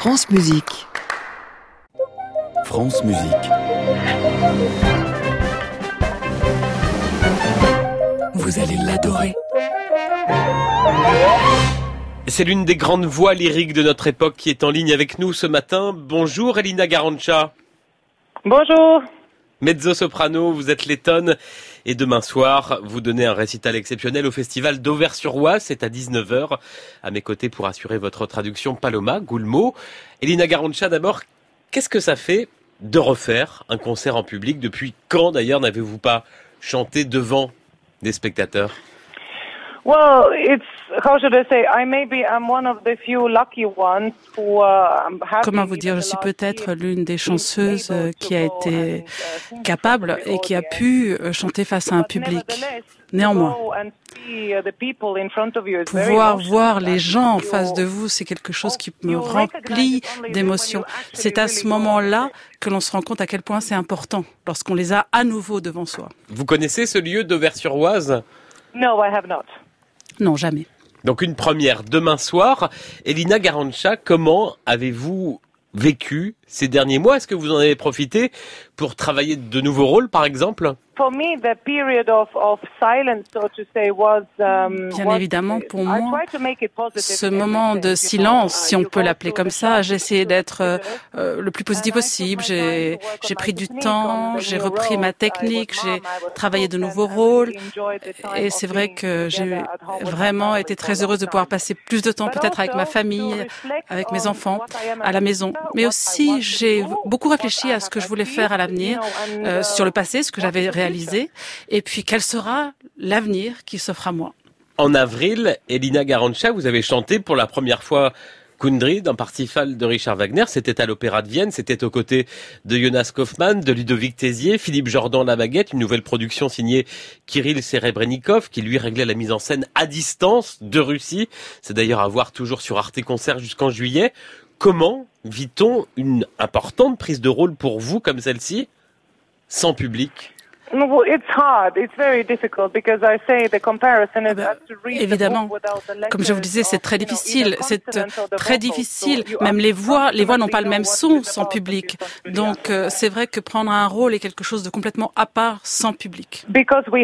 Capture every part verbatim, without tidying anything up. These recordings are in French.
France Musique. France Musique. Vous allez l'adorer. C'est l'une des grandes voix lyriques de notre époque qui est en ligne avec nous ce matin. Bonjour Elina Garanca. Bonjour. Mezzo-soprano, vous êtes lettonne et demain soir, vous donnez un récital exceptionnel au festival d'Auvers-sur-Oise. C'est à dix-neuf heures. À mes côtés pour assurer votre traduction, Paloma Goulmo. Elina Garanca, d'abord, qu'est-ce que ça fait de refaire un concert en public? Depuis quand d'ailleurs n'avez-vous pas chanté devant des spectateurs? Well, it's, how should I say, I maybe am one of the few lucky ones who uh, have Comment vous dire, je suis peut-être l'une des chanceuses qui a été capable et qui a pu chanter face à un public. Néanmoins, pouvoir voir les gens en face de vous, c'est quelque chose qui me remplit d'émotions. C'est à ce moment-là que l'on se rend compte à quel point c'est important, lorsqu'on les a à nouveau devant soi. Vous connaissez ce lieu d'Auvers-sur-Oise? No, I have not. Non, jamais. Donc une première demain soir. Elina Garanca, comment avez-vous vécu ces derniers mois? Est-ce que vous en avez profité pour travailler de nouveaux rôles, par exemple? Bien évidemment, pour moi, ce moment de silence, si on peut l'appeler comme ça, j'ai essayé d'être euh, le plus positif possible. J'ai, j'ai pris du temps, j'ai repris ma technique, j'ai travaillé de nouveaux rôles. Et c'est vrai que j'ai vraiment été très heureuse de pouvoir passer plus de temps peut-être avec ma famille, avec mes enfants, à la maison. Mais aussi, j'ai beaucoup réfléchi à ce que je voulais faire à l'avenir, euh, sur le passé, ce que j'avais réalisé. Et puis, quel sera l'avenir qui s'offre à moi? En avril, Elina Garanca, vous avez chanté pour la première fois Kundry dans Parsifal de Richard Wagner. C'était à l'Opéra de Vienne. C'était aux côtés de Jonas Kaufmann, de Ludovic Tézier, Philippe Jordan La Baguette, une nouvelle production signée Kirill Serebrennikov, qui lui réglait la mise en scène à distance de Russie. C'est d'ailleurs à voir toujours sur Arte Concert jusqu'en juillet. Comment vit-on une importante prise de rôle pour vous comme celle-ci, sans public? Évidemment, comme je vous disais, c'est très difficile. C'est très difficile. Même les voix, les voix n'ont pas le même son sans public. Donc, euh, c'est vrai que prendre un rôle est quelque chose de complètement à part sans public. Mais comme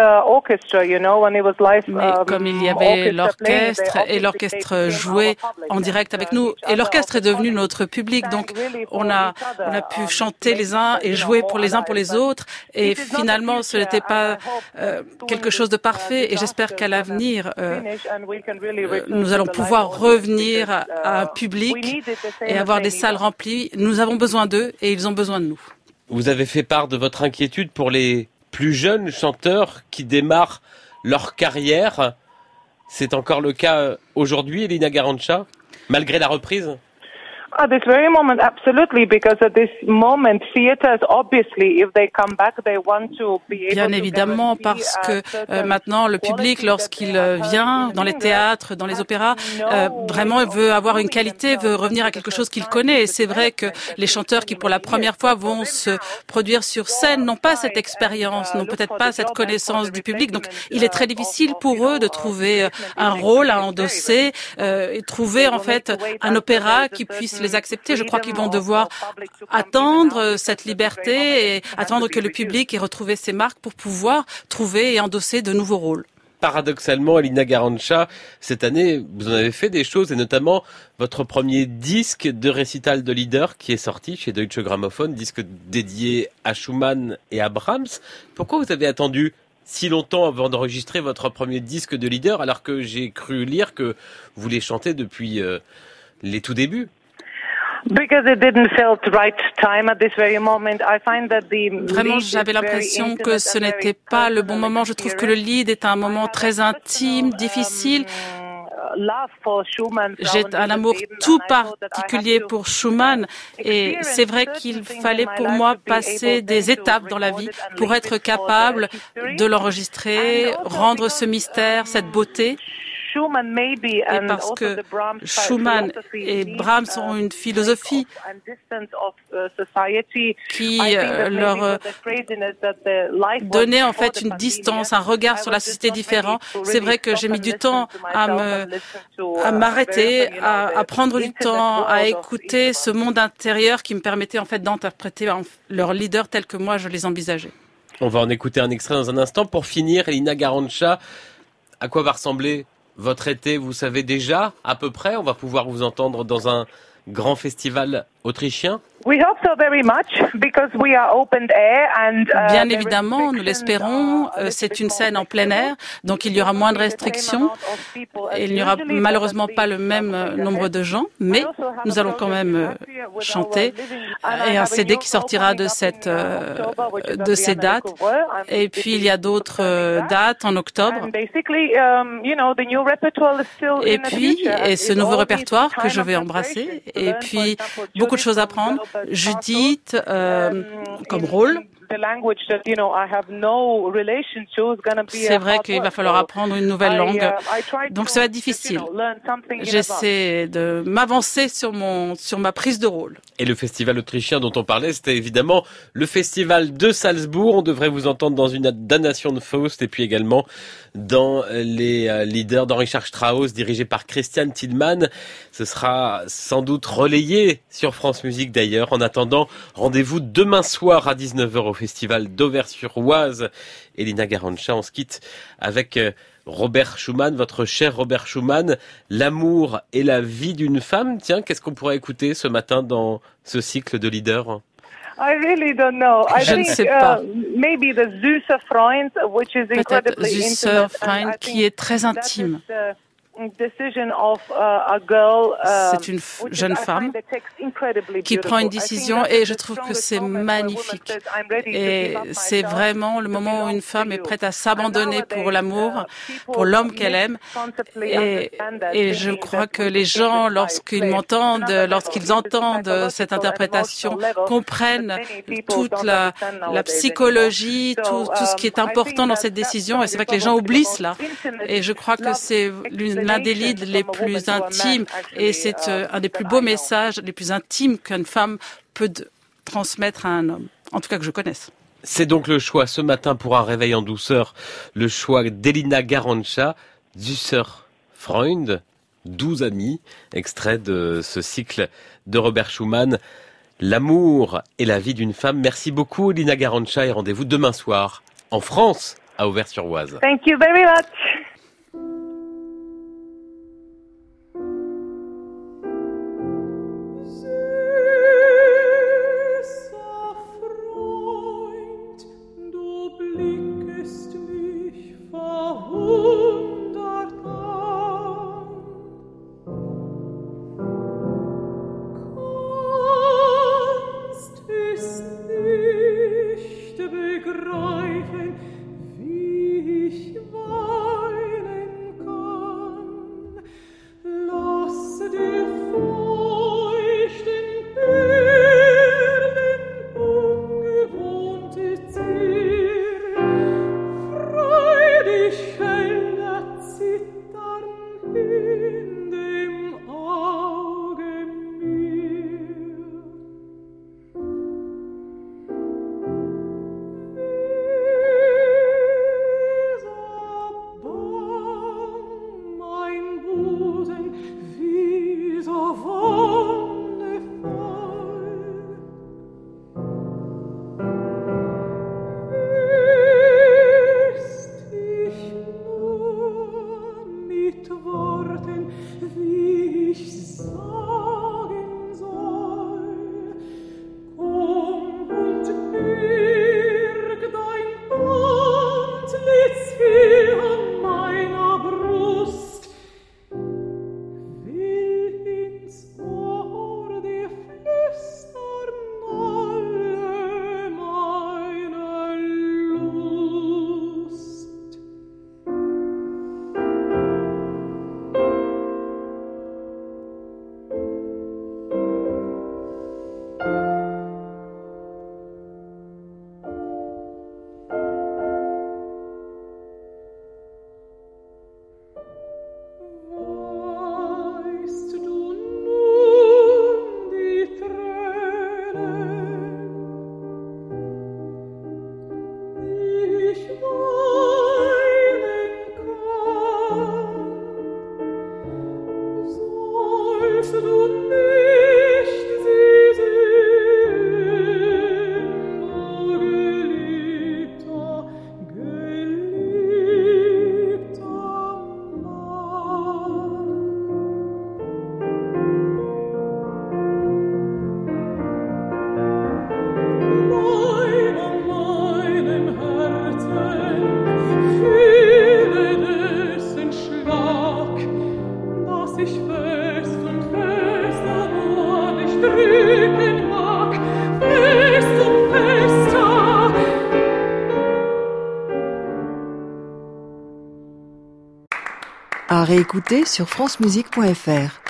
il y avait l'orchestre et l'orchestre jouait en direct avec nous, et l'orchestre est devenu notre public. Donc, on a, on a pu chanter les uns et jouer pour les uns pour les autres. Et finalement, ce n'était pas euh, quelque chose de parfait et j'espère qu'à l'avenir, euh, euh, nous allons pouvoir revenir à, à un public et avoir des salles remplies. Nous avons besoin d'eux et ils ont besoin de nous. Vous avez fait part de votre inquiétude pour les plus jeunes chanteurs qui démarrent leur carrière. C'est encore le cas aujourd'hui, Elina Garanca, malgré la reprise? At this very moment, absolutely, because at this moment, theaters, obviously, if they come back, they want to be able. Bien évidemment, parce que euh, maintenant, le public, lorsqu'il euh, vient dans les théâtres, dans les opéras, euh, vraiment veut avoir une qualité, veut revenir à quelque chose qu'il connaît. Et c'est vrai que les chanteurs qui, pour la première fois, vont se produire sur scène, n'ont pas cette expérience, n'ont peut-être pas cette connaissance du public. Donc, il est très difficile pour eux de trouver un rôle à endosser euh, et trouver, en fait, un opéra qui puisse les accepter. Je crois qu'ils vont devoir attendre cette liberté et attendre que le public ait retrouvé ses marques pour pouvoir trouver et endosser de nouveaux rôles. Paradoxalement, Elina Garanca, cette année, vous en avez fait des choses et notamment votre premier disque de récital de leader qui est sorti chez Deutsche Grammophon, disque dédié à Schumann et à Brahms. Pourquoi vous avez attendu si longtemps avant d'enregistrer votre premier disque de leader alors que j'ai cru lire que vous les chantez depuis euh, les tout débuts? Vraiment, j'avais l'impression que ce n'était pas le bon moment. Je trouve que le lead est un moment très intime, difficile. J'ai un amour tout particulier pour Schumann et c'est vrai qu'il fallait pour moi passer des étapes dans la vie pour être capable de l'enregistrer, rendre ce mystère, cette beauté. Et parce que Schumann et Brahms ont une philosophie qui euh, leur euh, donnait en fait une distance, un regard sur la société différent. C'est vrai que j'ai mis du temps à me, à m'arrêter, à, à prendre du temps, à écouter ce monde intérieur qui me permettait en fait d'interpréter leurs leaders tels que moi je les envisageais. On va en écouter un extrait dans un instant. Pour finir, Elina Garanca, à quoi va ressembler votre été? Vous savez déjà à peu près? On va pouvoir vous entendre dans un grand festival autrichien? Bien évidemment, nous l'espérons. C'est une scène en plein air, donc il y aura moins de restrictions. Et il n'y aura malheureusement pas le même nombre de gens, mais nous allons quand même chanter. Et un C D qui sortira de cette, de ces dates. Et puis il y a d'autres dates en octobre. Et puis, et ce nouveau répertoire que je vais embrasser. Et puis, beaucoup de choses à prendre. Judith, euh, comme rôle. C'est vrai qu'il va falloir apprendre une nouvelle langue. Donc ça va être difficile. J'essaie de m'avancer sur mon, sur ma prise de rôle. Et le festival autrichien dont on parlait, c'était évidemment le festival de Salzbourg. On devrait vous entendre dans une damnation de Faust et puis également dans les leaders d'Henri Richard Strauss, dirigé par Christian Tillmann. Ce sera sans doute relayé sur France Musique d'ailleurs. En attendant, rendez-vous demain soir à dix-neuf heures au festival d'Auvers-sur-Oise. Elina Garanca, on se quitte avec Robert Schumann, votre cher Robert Schumann, L'amour et la vie d'une femme. Tiens, qu'est-ce qu'on pourrait écouter ce matin dans ce cycle de leaders? I really don't know. I Je think, ne sais pas. Uh, maybe the Süßer Freund, which is Peut-être incredibly Süßer intimate, Freund, and I qui est très intime. C'est une jeune femme qui prend une décision et je trouve que c'est magnifique. Et c'est vraiment le moment où une femme est prête à s'abandonner pour l'amour, pour l'homme qu'elle aime. Et, et je crois que les gens, lorsqu'ils m'entendent, lorsqu'ils entendent cette interprétation, comprennent toute la, la psychologie, tout, tout ce qui est important dans cette décision. Et c'est vrai que les gens oublient cela. Et je crois que c'est l'une l'un des leads les plus intimes et c'est euh, un des plus beaux messages, les plus intimes qu'une femme peut de, transmettre à un homme, en tout cas que je connaisse. C'est donc le choix ce matin pour un réveil en douceur, le choix d'Elina Garanca, Süßer Freund, douze amis, extrait de ce cycle de Robert Schumann, L'amour et la vie d'une femme. Merci beaucoup Elina Garanca et rendez-vous demain soir en France, à Auvers-sur-Oise. Thank you very much. Begreifen, wie ich war. À réécouter sur francemusique point f r.